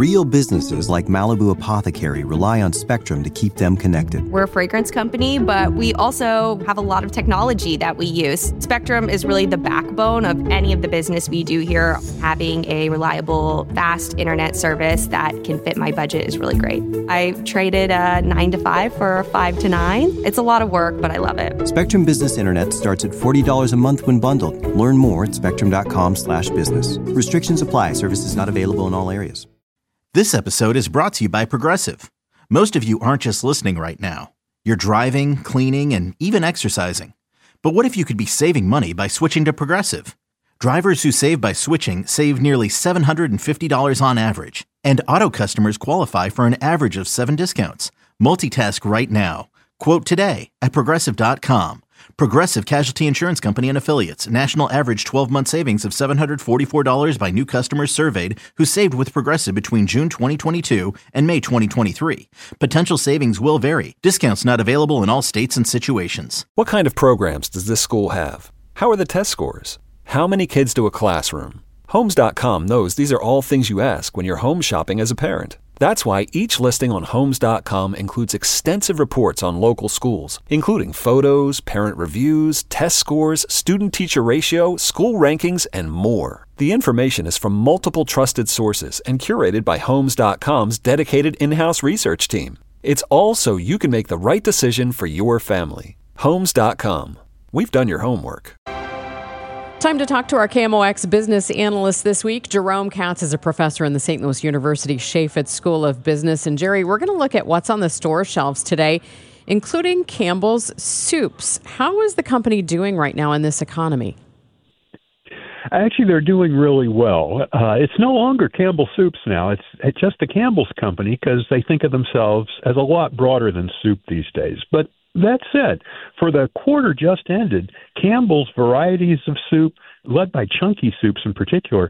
Real businesses like Malibu Apothecary rely on Spectrum to keep them connected. We're a fragrance company, but we also have a lot of technology that we use. Spectrum is really the backbone of any of the business we do here. Having a reliable, fast internet service that can fit my budget is really great. I traded a 9 to 5 for a 5 to 9. It's a lot of work, but I love it. Spectrum Business Internet starts at $40 a month when bundled. Learn more at spectrum.com/business. Restrictions apply. Services not available in all areas. This episode is brought to you by Progressive. Most of you aren't just listening right now. You're driving, cleaning, and even exercising. But what if you could be saving money by switching to Progressive? Drivers who save by switching save nearly $750 on average. And auto customers qualify for an average of 7 discounts. Multitask right now. Quote today at Progressive.com. Progressive Casualty Insurance Company and Affiliates. National average 12-month savings of $744 by new customers surveyed who saved with Progressive between June 2022 and May 2023. Potential savings will vary. Discounts not available in all states and situations. What kind of programs does this school have? How are the test scores? How many kids do a classroom? Homes.com knows these are all things you ask when you're home shopping as a parent. That's why each listing on Homes.com includes extensive reports on local schools, including photos, parent reviews, test scores, student-teacher ratio, school rankings, and more. The information is from multiple trusted sources and curated by Homes.com's dedicated in-house research team. It's all so you can make the right decision for your family. Homes.com. We've done your homework. Time to talk to our KMOX business analyst this week. Jerome Katz is a professor in the St. Louis University Chaffetz School of Business. And Jerry, we're going to look at what's on the store shelves today, including Campbell's Soups. How is the company doing right now in this economy? Actually, they're doing really well. It's no longer Campbell Soups now. It's just the Campbell's Company because they think of themselves as a lot broader than soup these days. But that said, for the quarter just ended, Campbell's varieties of soup, led by chunky soups in particular,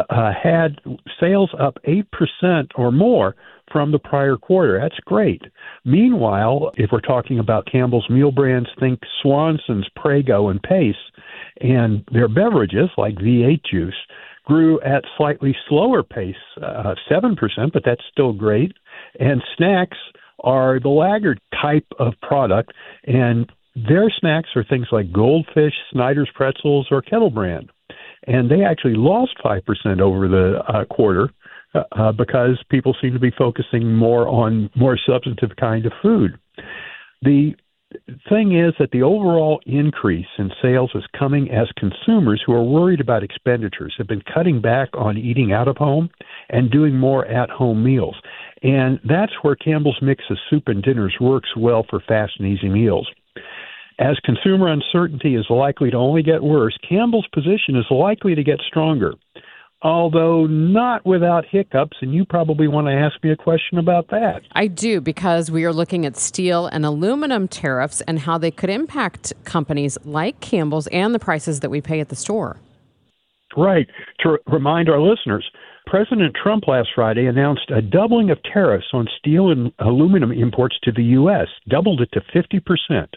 had sales up 8% or more from the prior quarter. That's great. Meanwhile, if we're talking about Campbell's meal brands, think Swanson's, Prego, and Pace, and their beverages like V8 juice grew at slightly slower pace, 7%, but that's still great. And snacks are the laggard type of product, and their snacks are things like Goldfish, Snyder's Pretzels, or Kettle Brand. And they actually lost 5% over the quarter because people seem to be focusing more on more substantive kind of food. The thing is that the overall increase in sales is coming as consumers who are worried about expenditures have been cutting back on eating out of home and doing more at-home meals. And that's where Campbell's mix of soup and dinners works well for fast and easy meals. As consumer uncertainty is likely to only get worse, Campbell's position is likely to get stronger, although not without hiccups, and you probably want to ask me a question about that. I do, because we are looking at steel and aluminum tariffs and how they could impact companies like Campbell's and the prices that we pay at the store. Right. To remind our listeners, President Trump last Friday announced a doubling of tariffs on steel and aluminum imports to the U.S., doubled it to 50%.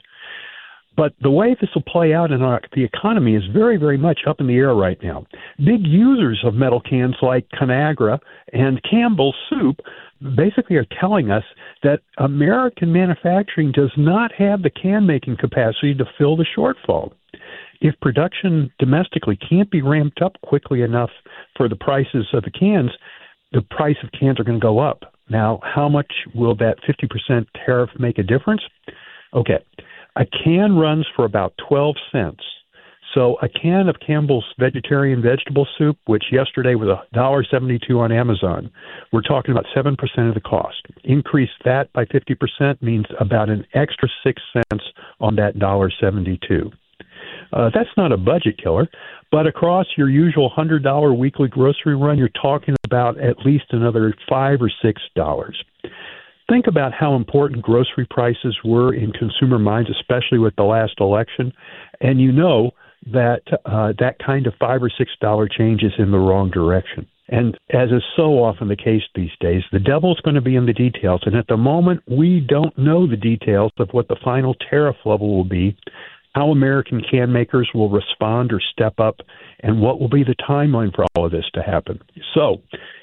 But the way this will play out in the economy is very, very much up in the air right now. Big users of metal cans like Conagra and Campbell's Soup basically are telling us that American manufacturing does not have the can-making capacity to fill the shortfall. If production domestically can't be ramped up quickly enough for the prices of the cans, the price of cans are going to go up. Now, how much will that 50% tariff make a difference? Okay. A can runs for about 12 cents. So a can of Campbell's vegetarian vegetable soup, which yesterday was $1.72 on Amazon, we're talking about 7% of the cost. Increase that by 50% means about an extra 6 cents on that $1.72. That's not a budget killer, but across your usual $100 weekly grocery run, you're talking about at least another $5 or $6. Think about how important grocery prices were in consumer minds, especially with the last election, and you know that that kind of $5 or $6 change is in the wrong direction. And as is so often the case these days, the devil's going to be in the details, and at the moment, we don't know the details of what the final tariff level will be, how American can makers will respond or step up, and what will be the timeline for all of this to happen. So,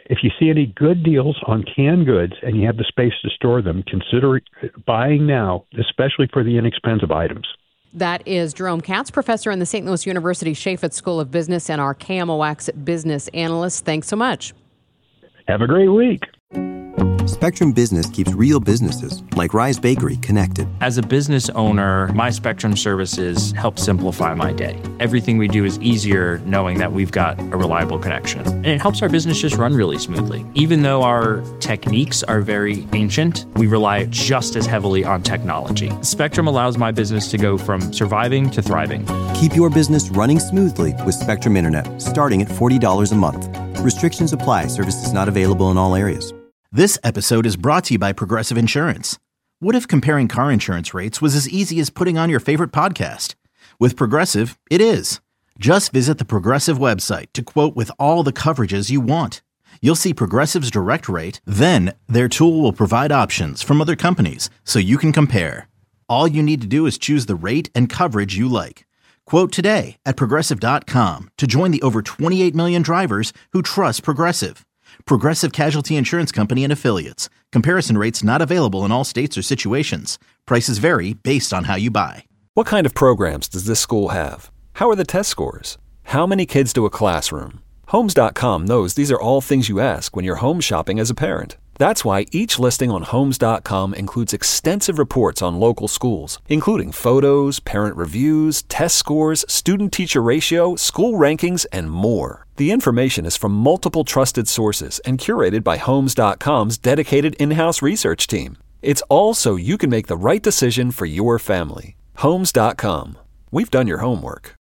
If you see any good deals on canned goods and you have the space to store them, consider buying now, especially for the inexpensive items. That is Jerome Katz, professor in the St. Louis University Chaffetz School of Business and our KMOX business analyst. Thanks so much. Have a great week. Spectrum Business keeps real businesses, like Rise Bakery, connected. As a business owner, my Spectrum services help simplify my day. Everything we do is easier knowing that we've got a reliable connection. And it helps our business just run really smoothly. Even though our techniques are very ancient, we rely just as heavily on technology. Spectrum allows my business to go from surviving to thriving. Keep your business running smoothly with Spectrum Internet, starting at $40 a month. Restrictions apply. Services not available in all areas. This episode is brought to you by Progressive Insurance. What if comparing car insurance rates was as easy as putting on your favorite podcast? With Progressive, it is. Just visit the Progressive website to quote with all the coverages you want. You'll see Progressive's direct rate, then their tool will provide options from other companies so you can compare. All you need to do is choose the rate and coverage you like. Quote today at Progressive.com to join the over 28 million drivers who trust Progressive. Progressive Casualty Insurance Company and Affiliates. Comparison rates not available in all states or situations. Prices vary based on how you buy. What kind of programs does this school have? How are the test scores? How many kids do a classroom? Homes.com knows these are all things you ask when you're home shopping as a parent. That's why each listing on Homes.com includes extensive reports on local schools, including photos, parent reviews, test scores, student-teacher ratio, school rankings, and more. The information is from multiple trusted sources and curated by Homes.com's dedicated in-house research team. It's all so you can make the right decision for your family. Homes.com. We've done your homework.